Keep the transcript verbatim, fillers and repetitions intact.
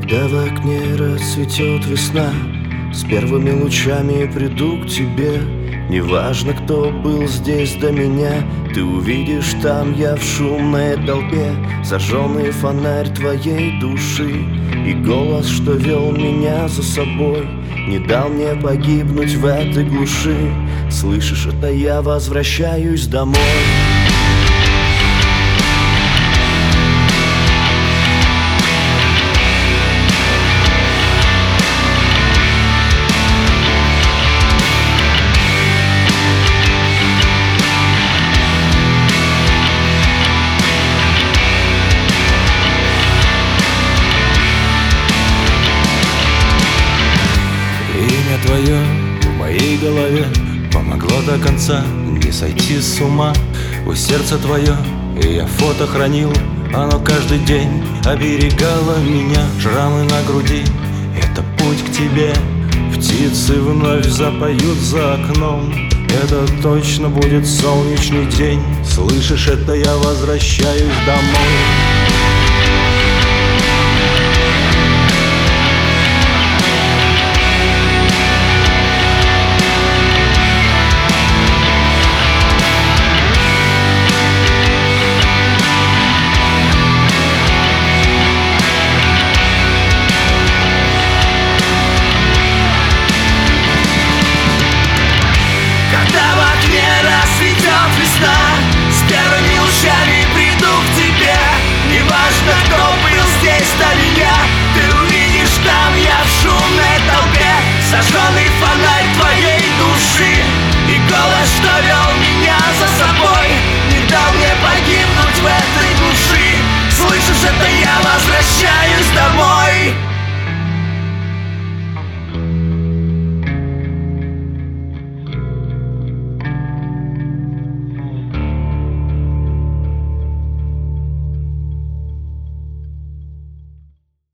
Когда в окне расцветет весна, с первыми лучами приду к тебе. Неважно, кто был здесь до меня, ты увидишь там я в шумной толпе. Зажженный фонарь твоей души и голос, что вел меня за собой, не дал мне погибнуть в этой глуши. Слышишь, это я возвращаюсь домой. Имя твое в моей голове помогло до конца не сойти с ума. У сердца твое и я фото хранил, оно каждый день оберегало меня. Шрамы на груди — это путь к тебе. Птицы вновь запоют за окном, это точно будет солнечный день. Слышишь, это я возвращаюсь домой. С первыми лучами приду к тебе. Неважно, кто был здесь до меня, ты увидишь там я в шумной толпе. Зажженный фонарь твоей души и голос, что вел меня за собой.